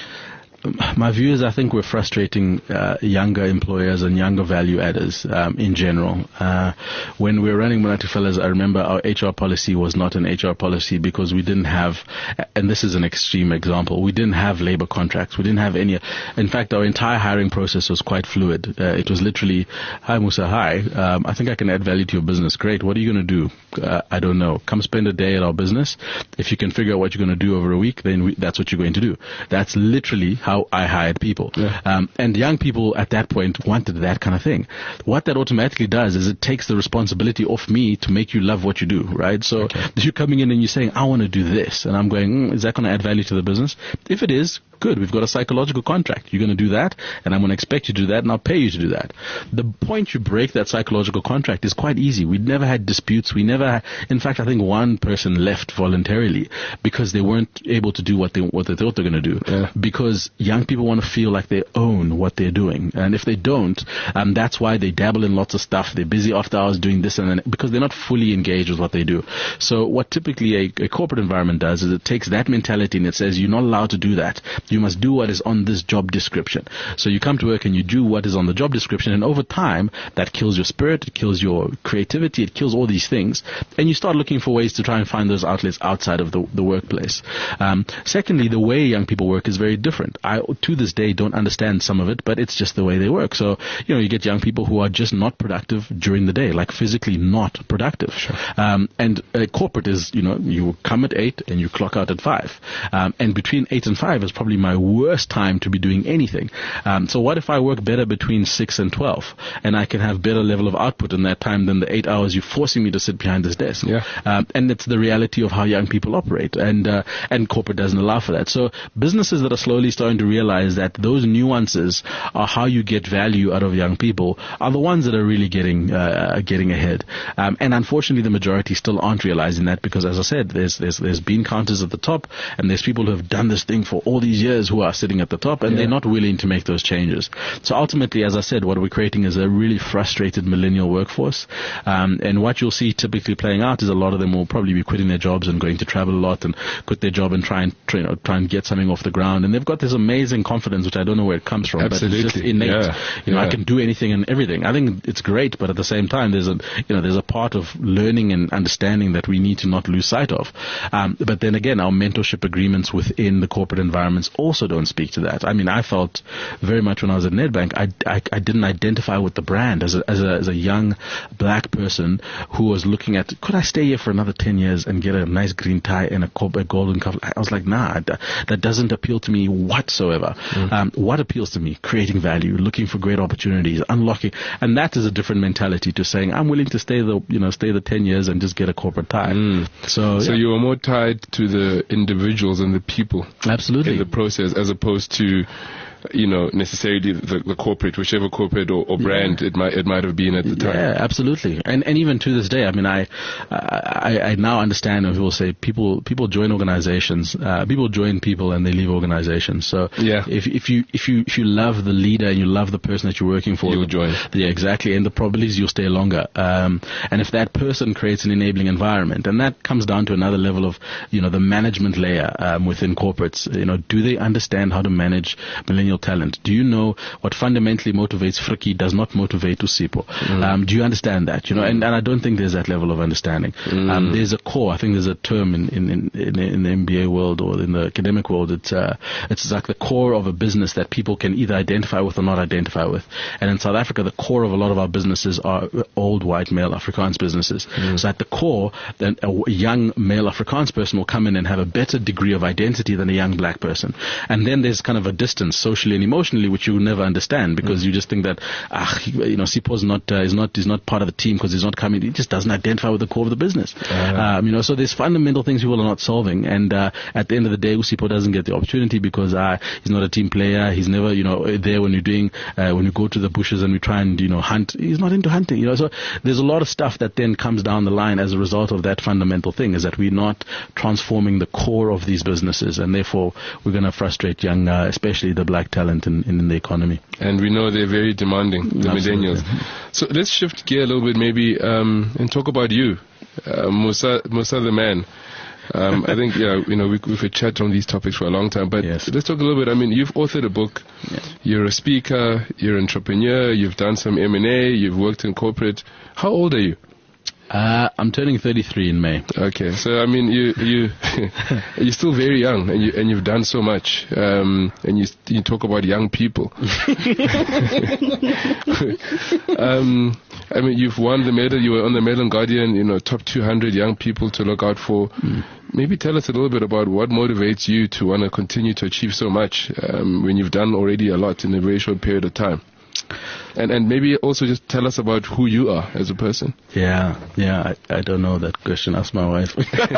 My view is I think we're frustrating uh, younger employers and younger value adders um, in general. Uh, when we were running Monate Fellas, I remember our H R policy was not an H R policy because we didn't have, and this is an extreme example, we didn't have labor contracts. We didn't have any. In fact, our entire hiring process was quite fluid. Uh, it was literally, hi Musa, hi, um, I think I can add value to your business. Great, what are you going to do? Uh, I don't know. Come spend a day at our business. If you can figure out what you're going to do over a week, then we, that's what you're going to do. That's literally how How I hired people. Yeah. Um, and young people at that point wanted that kind of thing. What that automatically does is it takes the responsibility off me to make you love what you do, right? So okay. you're coming in and you're saying, I want to do this. And I'm going, mm, is that going to add value to the business? If it is, good. We've got a psychological contract. You're going to do that, and I'm going to expect you to do that, and I'll pay you to do that. The point you break that psychological contract is quite easy. We never had disputes. We never, had, in fact, I think one person left voluntarily because they weren't able to do what they what they thought they were going to do. Yeah. Because young people want to feel like they own what they're doing, and if they don't, um, that's why they dabble in lots of stuff. They're busy after hours doing this and then because they're not fully engaged with what they do. So what typically a, a corporate environment does is it takes that mentality and it says you're not allowed to do that. You must do what is on this job description. So you come to work and you do what is on the job description, and over time that kills your spirit, it kills your creativity, it kills all these things, and you start looking for ways to try and find those outlets outside of the, the workplace. Um, secondly, the way young people work is very different. I, to this day, don't understand some of it, but it's just the way they work. So, you know, you get young people who are just not productive during the day, like physically not productive. Sure. Um, and uh, corporate is, you know, you come at eight and you clock out at five. Um, and between eight and five is probably my worst time to be doing anything. Um, so what if I work better between six and twelve, and I can have better level of output in that time than the eight hours you're forcing me to sit behind this desk? Yeah. Um, and it's the reality of how young people operate, and uh, and corporate doesn't allow for that. So businesses that are slowly starting to realize that those nuances are how you get value out of young people are the ones that are really getting uh, getting ahead. Um, and unfortunately, the majority still aren't realizing that because, as I said, there's there's there's bean counters at the top, and there's people who have done this thing for all these years who are sitting at the top, and yeah. they're not willing to make those changes. So ultimately, as I said, what we're creating is a really frustrated millennial workforce. Um, and what you'll see typically playing out is a lot of them will probably be quitting their jobs and going to travel a lot and quit their job and try and try, you know, try and get something off the ground. And they've got this amazing confidence, which I don't know where it comes from, Absolutely. but it's just innate. Yeah. You know, yeah. I can do anything and everything. I think it's great, but at the same time, there's a you know there's a part of learning and understanding that we need to not lose sight of. Um, but then again, our mentorship agreements within the corporate environments also don't speak to that. I mean, I felt very much when I was at Nedbank, I, I, I didn't identify with the brand as a, as a as a young black person who was looking at, could I stay here for another ten years and get a nice green tie and a, a golden cuff? I was like, nah, that doesn't appeal to me whatsoever. Mm. Um, what appeals to me? Creating value, looking for great opportunities, unlocking, and that is a different mentality to saying I'm willing to stay the you know stay the ten years and just get a corporate tie. Mm. So, so yeah. you are more tied to the individuals and the people, absolutely, in the process, as opposed to, you know, necessarily the, the corporate, whichever corporate or, or brand yeah. it might it might have been at the time. Yeah, absolutely. And and even to this day, I mean, I I, I now understand when people say people people join organizations, uh, people join people and they leave organizations. So yeah. if if you if you if you love the leader and you love the person that you're working for, you'll join. Yeah, exactly. And the probability is you'll stay longer. Um, and if that person creates an enabling environment, and that comes down to another level of, you know, the management layer um, within corporates. You know, do they understand how to manage millennial millennial talent? Do you know what fundamentally motivates Frikkie does not motivate Usipho? Mm. Um, do you understand that? You know, mm. and, and I don't think there's that level of understanding. Mm. Um, there's a core. I think there's a term in in, in, in, in the M B A world or in the academic world. It's uh, it's like the core of a business that people can either identify with or not identify with. And in South Africa, the core of a lot of our businesses are old white male Afrikaans businesses. Mm. So at the core, then a young male Afrikaans person will come in and have a better degree of identity than a young black person. And then there's kind of a distance socially and emotionally, which you will never understand because mm. you just think that, ah, you know, Sipho's not uh, is not is not part of the team because he's not coming. He just doesn't identify with the core of the business. Uh-huh. Um, you know, so there's fundamental things people are not solving. And uh, at the end of the day, Usipho doesn't get the opportunity because uh, he's not a team player. He's never, you know, there when you're doing uh, when you go to the bushes and we try and you know hunt. He's not into hunting. You know, so there's a lot of stuff that then comes down the line as a result of that fundamental thing. Is that we're not transforming the core of these businesses, and therefore we're going to frustrate young, uh, especially the black talent in, in, in the economy. And we know they're very demanding, the Absolutely. millennials. So let's shift gear a little bit maybe um, and talk about you, uh, Musa, Musa the man. Um, I think, yeah, you know, we, we've chatted on these topics for a long time, but yes. let's talk a little bit. I mean, you've authored a book, yeah. You're a speaker, you're an entrepreneur, you've done some M and A, you've worked in corporate. How old are you? Uh, I'm turning thirty-three in May. Okay, so I mean, you you you're still very young, and you and you've done so much. Um, and you you talk about young people. um, I mean, you've won the medal. You were on the Medal and Guardian. You know, top two hundred young people to look out for. Mm. Maybe tell us a little bit about what motivates you to want to continue to achieve so much um, when you've done already a lot in a very short period of time. And and maybe also just tell us about who you are as a person. Yeah, yeah, I, I don't know that question. Ask my wife.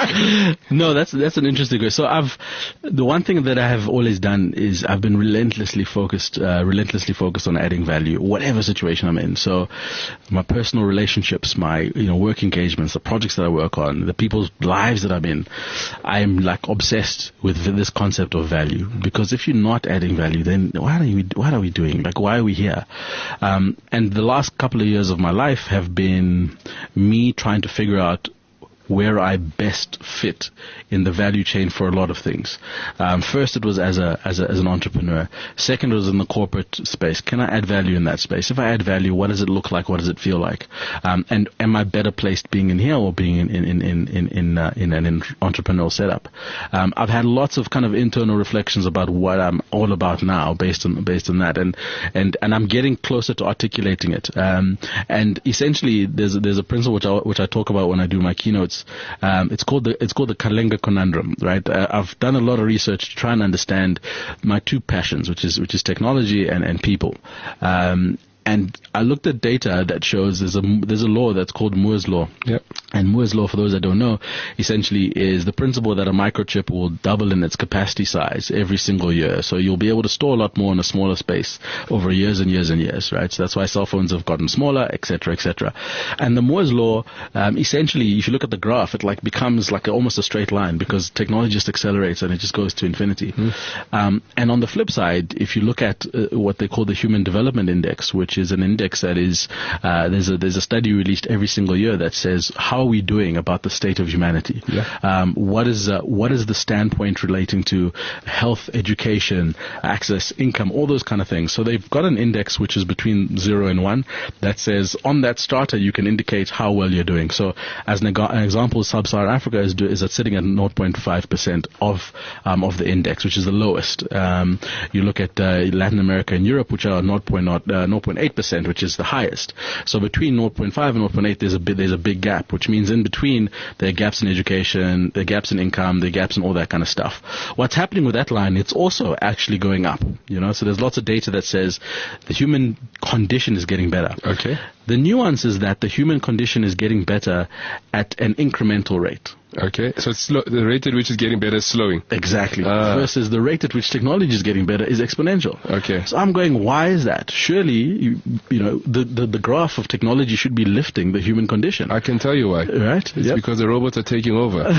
No, that's that's an interesting question. So I've the one thing that I have always done is I've been relentlessly focused, uh, relentlessly focused on adding value, whatever situation I'm in. So my personal relationships, my you know work engagements, the projects that I work on, the people's lives that I'm in, I'm like obsessed with this concept of value. Because if you're not adding value, then what are we what are we doing? Like, why are we here? Um, and the last couple of years of my life have been me trying to figure out where I best fit in the value chain for a lot of things. Um, first, it was as a, as a as an entrepreneur. Second, it was in the corporate space. Can I add value in that space? If I add value, what does it look like? What does it feel like? Um, and am I better placed being in here or being in in in in in, uh, in an entrepreneurial setup? Um, I've had lots of kind of internal reflections about what I'm all about now, based on based on that, and and and I'm getting closer to articulating it. Um, and essentially, there's there's a principle which I which I talk about when I do my keynotes. Um, it's called the it's called the Kalenga conundrum, right? Uh, I've done a lot of research to try and understand my two passions, which is which is technology and and people. Um, And I looked at data that shows there's a there's a law that's called Moore's law. Yep. And Moore's law, for those that don't know, essentially is the principle that a microchip will double in its capacity size every single year. So you'll be able to store a lot more in a smaller space over years and years and years, right? So that's why cell phones have gotten smaller, et cetera, et cetera. And the Moore's law, um, essentially, if you look at the graph, it like becomes like a, almost a straight line because technology just accelerates and it just goes to infinity. Mm. Um, and on the flip side, if you look at uh, what they call the Human Development Index, which is an index that is uh, there's a there's a study released every single year that says how are we doing about the state of humanity. Yeah. Um, what is uh, what is the standpoint relating to health, education, access, income, all those kind of things. So they've got an index which is between zero and one that says on that strata you can indicate how well you're doing. So as an, an example, Sub-Saharan Africa is do, is at sitting at zero point five percent of um, of the index, which is the lowest. Um, you look at uh, Latin America and Europe, which are zero point eight percent, which is the highest. So between zero point five and zero point eight, there's a bit, there's a big gap, which means in between there are gaps in education, there are gaps in income, there are gaps in all that kind of stuff. What's happening with that line? It's also actually going up. You know, so there's lots of data that says the human condition is getting better. Okay. The nuance is that the human condition is getting better at an incremental rate. Okay, so it's slow, the rate at which it's getting better is slowing. Exactly. Ah. Versus the rate at which technology is getting better is exponential. Okay. So I'm going, why is that? Surely, you, you know, the, the, the graph of technology should be lifting the human condition. I can tell you why. Right? It's yep. because the robots are taking over.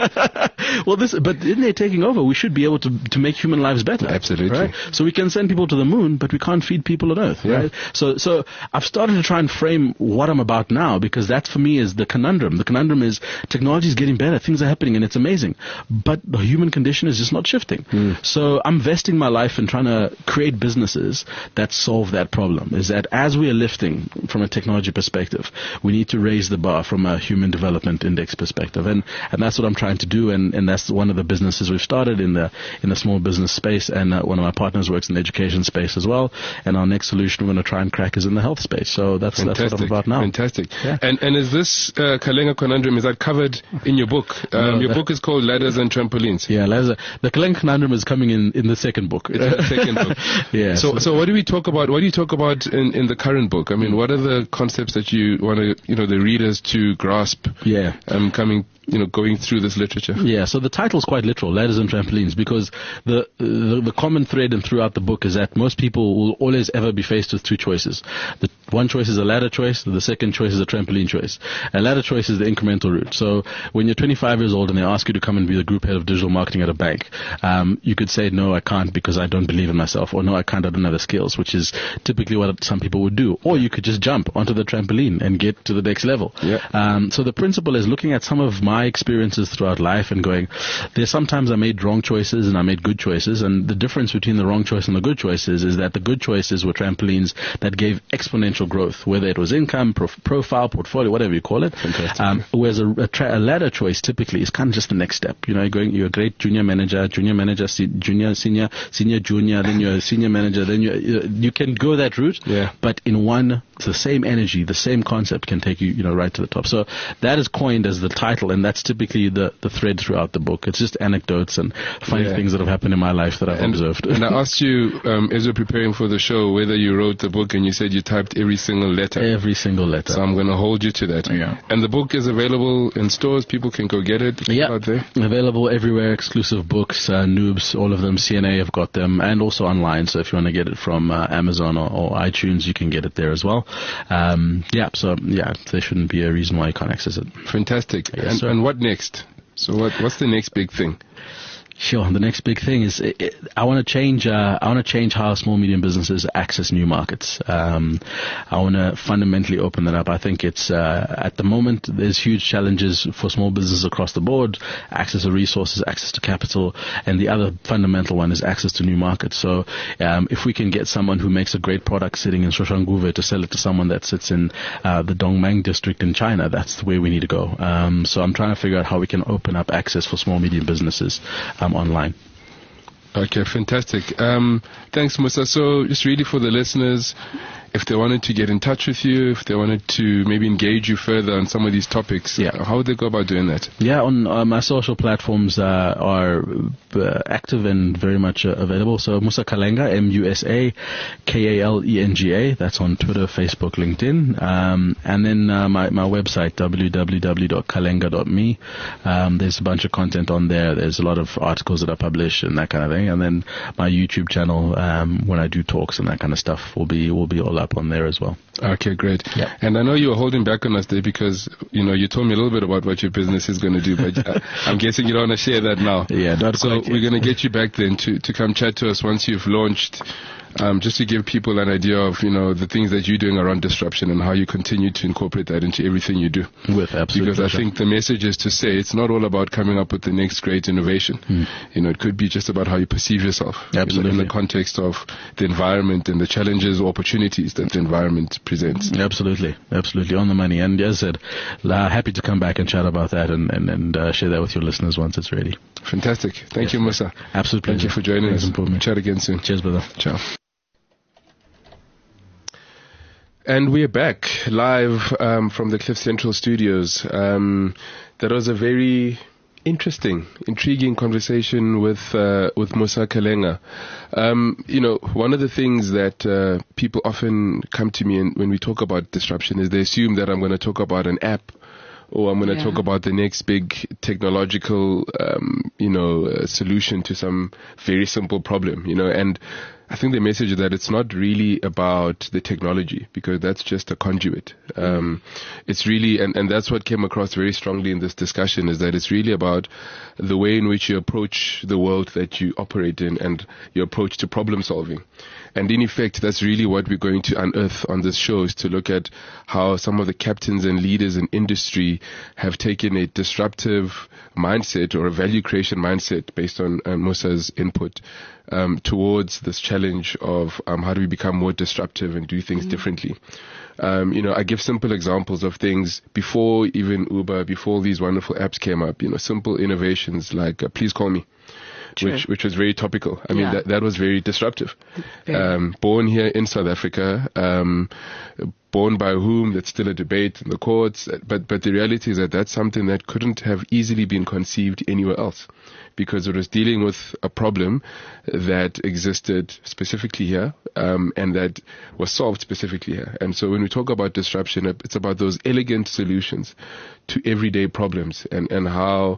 Well, this, but in they taking over, we should be able to to make human lives better. Absolutely. Right? So we can send people to the moon, but we can't feed people on Earth. Yeah. Right? So so I've started to try and frame what I'm about now, because that for me is the conundrum. The conundrum is technology is getting better. Things are happening and it's amazing. But the human condition is just not shifting. Mm. So I'm vesting my life in trying to create businesses that solve that problem. Is that as we are lifting from a technology perspective, we need to raise the bar from a human development index perspective. And, and that's what I'm trying to do. And, and that's one of the businesses we've started in the, in the small business space. And uh, one of my partners works in the education space as well. And our next solution we're going to try and crack is in the health space. So that's, Fantastic. that's what I'm about now. Fantastic. Yeah. And, and is this uh, Kalenga Conundrum, is that covered in your book? Um, no, your book is called Ladders and Trampolines. Yeah, ladders. The Kalenga Conundrum is coming in, in the second book. It's in the second book. Yeah. So, so what do we talk about? What do you talk about in, in the current book? I mean, what are the concepts that you want to, you know, the readers to grasp? Yeah. Um, coming, you know, going through this literature. Yeah. So the title is quite literal, Ladders and Trampolines, because the, the the common thread and throughout the book is that most people will always ever be faced with two choices. The one choice is a ladder choice. The second choice is a trampoline choice. A ladder choice is the incremental route. So when you're twenty-five years old and they ask you to come and be the group head of digital marketing at a bank, um, you could say, no, I can't because I don't believe in myself, or no, I can't, I don't have the skills, which is typically what some people would do. Or you could just jump onto the trampoline and get to the next level. Yeah. Um, so the principle is looking at some of my experiences throughout life and going, there's sometimes I made wrong choices and I made good choices, and the difference between the wrong choice and the good choices is that the good choices were trampolines that gave exponential growth, whether it was income, prof- profile, portfolio, whatever you call it. Um, whereas a, a, tra- a ladder choice typically is kind of just the next step. You know, you're going, you're a great junior manager, junior manager, se- junior, senior, senior, junior, then you're a senior manager, then you you can go that route. Yeah. But in one, the same energy, the same concept can take you, you know, right to the top. So that is coined as the title, and that's typically the, the thread throughout the book. It's just anecdotes and funny yeah. things that have happened in my life that I've and, observed. And I asked you, um, as you're preparing for the show, whether you wrote the book, and you said you typed every single letter. Every single letter. So I'm going to hold you to that. Yeah. And the book is available in stores. People can go get it yeah. out there. Available everywhere. Exclusive books, uh, Noobs, all of them. C N A have got them, and also online. So if you want to get it from uh, Amazon or, or iTunes, you can get it there as well. Um, yeah. So yeah, there shouldn't be a reason why you can't access it. Fantastic. Yes, and, and what next? So what what's the next big thing? Sure. The next big thing is it, it, I want to change. Uh, I want to change how small medium businesses access new markets. Um, I want to fundamentally open that up. I think it's uh, at the moment there's huge challenges for small businesses across the board: access to resources, access to capital, and the other fundamental one is access to new markets. So um, if we can get someone who makes a great product sitting in Soshanguve to sell it to someone that sits in uh, the Dongmeng district in China, that's the way we need to go. Um, so I'm trying to figure out how we can open up access for small medium businesses. Um, online. Okay, fantastic. Um, thanks, Musa. So just really for the listeners, if they wanted to get in touch with you, if they wanted to maybe engage you further on some of these topics, yeah. how would they go about doing that? Yeah, on uh, my social platforms uh, are uh, active and very much uh, available. So Musa Kalenga, M U S A K A L E N G A. That's on Twitter, Facebook, LinkedIn. Um, and then uh, my, my website, w w w dot kalenga dot me. Um, there's a bunch of content on there. There's a lot of articles that I publish and that kind of thing. And then my YouTube channel, um, when I do talks and that kind of stuff, will be will be all up on there as well. Okay, great. Yep. And I know you were holding back on us there because, you know, you told me a little bit about what your business is going to do, but uh, I'm guessing you don't want to share that now. Yeah, not So quite yet. we're going to get you back then to, to come chat to us once you've launched, um, just to give people an idea of, you know, the things that you're doing around disruption and how you continue to incorporate that into everything you do. With absolute Because pleasure. I think the message is to say it's not all about coming up with the next great innovation. Hmm. You know, it could be just about how you perceive yourself. Absolutely. In the, in the context of the environment and the challenges or opportunities that the environment presents. Absolutely, absolutely, on the money. And as I said, uh, happy to come back and chat about that and, and, and uh, share that with your listeners once it's ready. Fantastic. Thank Yes, you, Musa. Absolute pleasure. Thank you for joining Thanks us. for me. Chat again soon. Cheers, brother. Ciao. And we're back live um, from the Cliff Central studios. Um, that was a very interesting, intriguing conversation with uh, with Musa Kalenga. Um, you know, one of the things that uh, people often come to me and when we talk about disruption is they assume that I'm going to talk about an app, or I'm going to Yeah. talk about the next big technological, um, you know, uh, solution to some very simple problem, you know, and I think the message is that it's not really about the technology because that's just a conduit. Um, it's really, and, and that's what came across very strongly in this discussion is that it's really about the way in which you approach the world that you operate in and your approach to problem solving. And in effect, that's really what we're going to unearth on this show is to look at how some of the captains and leaders in industry have taken a disruptive mindset or a value creation mindset based on uh, Musa's input um, towards this challenge of um, how do we become more disruptive and do things mm-hmm. differently. Um, you know, I give simple examples of things before even Uber, before these wonderful apps came up, you know, simple innovations like uh, Please Call Me. True. Which which was very topical. I mean, yeah. that that was very disruptive. Um, born here in South Africa, um, born by whom, that's still a debate in the courts. But but the reality is that that's something that couldn't have easily been conceived anywhere else, because it was dealing with a problem that existed specifically here, um, and that was solved specifically here. And so when we talk about disruption, it's about those elegant solutions to everyday problems, and, and how,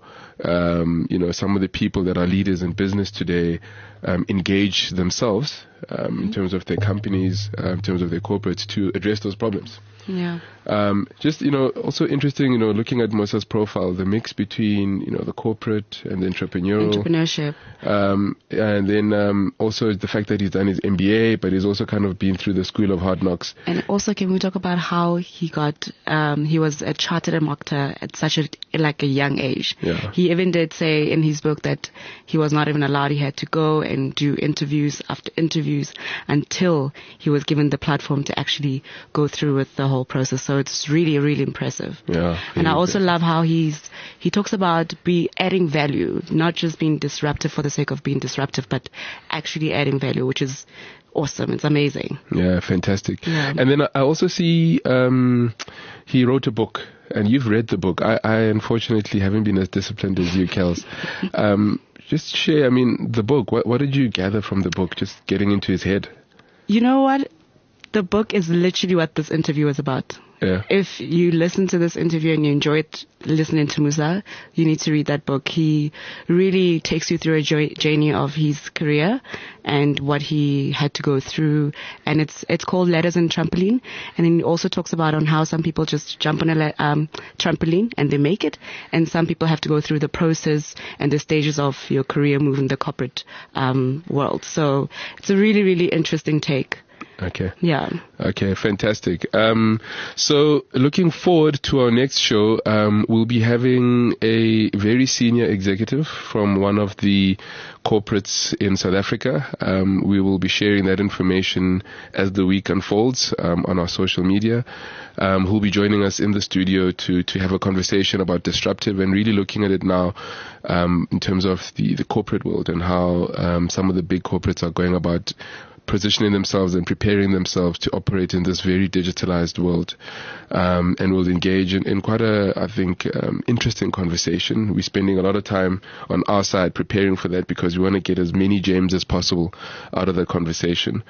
um, you know, some of the people that are leaders in business today um, engage themselves um, mm-hmm. in terms of their companies, uh, in terms of their corporates, to address those problems. Yeah. Um, just, you know, also interesting, you know, looking at Musa's profile, the mix between, you know, the corporate and the entrepreneurial. Entrepreneurship. Um, and then um, also the fact that he's done his M B A, but he's also kind of been through the school of hard knocks. And also, can we talk about how he got, um, he was a chartered marketer at such a, like a young age. Yeah. He even did say in his book that he was not even allowed. He had to go and do interviews after interviews until he was given the platform to actually go through with the whole process. So it's really, really impressive. Yeah. And I also love how he's, he talks about be adding value, not just being disruptive for the sake of being disruptive, but actually adding value, which is awesome. It's amazing. Yeah, fantastic. Yeah. And then I also see, um, he wrote a book, and you've read the book. I, I unfortunately haven't been as disciplined as you, Kels. Um, just share, I mean, the book, what, what did you gather from the book, just getting into his head? You know what? The book is literally what this interview is about. Yeah. If you listen to this interview and you enjoyed listening to Musa, you need to read that book. He really takes you through a journey of his career and what he had to go through. And it's it's called Ladders and Trampoline. And then he also talks about on how some people just jump on a um, trampoline and they make it. And some people have to go through the process and the stages of your career moving the corporate um, world. So it's a really, really interesting take. Okay. Yeah. Okay, fantastic. Um, so looking forward to our next show, um, we'll be having a very senior executive from one of the corporates in South Africa. Um, we will be sharing that information as the week unfolds um, on our social media. Um, who'll be joining us in the studio to, to have a conversation about disruptive and really looking at it now um, in terms of the, the corporate world and how um, some of the big corporates are going about positioning themselves and preparing themselves to operate in this very digitalized world. Um, and we'll engage in, in quite a, I think, um, interesting conversation. We're spending a lot of time on our side preparing for that because we want to get as many gems as possible out of that conversation.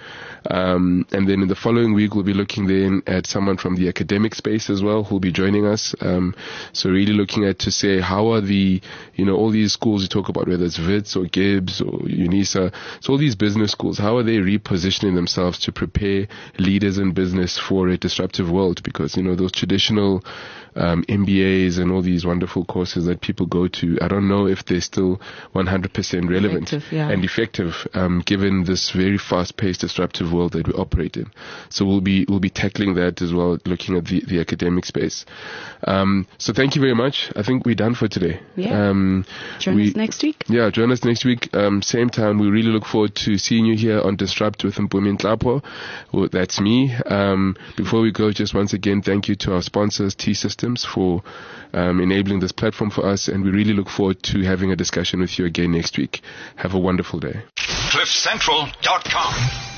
Um, and then in the following week, we'll be looking then at someone from the academic space as well who'll be joining us. Um, so really looking at to say how are the, you know, all these schools you talk about, whether it's Wits or Gibbs or UNISA, so all these business schools, how are they repositioning themselves to prepare leaders in business for a disruptive world? Because, you know, those traditional um, M B As and all these wonderful courses that people go to, I don't know if they're still one hundred percent relevant effective, yeah. and effective, um, given this very fast-paced, disruptive world that we operate in. So we'll be we'll be tackling that as well, looking at the, the academic space. Um, so thank you very much. I think we're done for today. Yeah. Um, join we, us next week. Yeah, join us next week. Um, same time. We really look forward to seeing you here on Disrupt with Mpumi Nhlapo. Well, that's me. Um, before we go, just once again, thank you to our sponsors, T-Systems, for um, enabling this platform for us. And we really look forward to having a discussion with you again next week. Have a wonderful day. cliff central dot com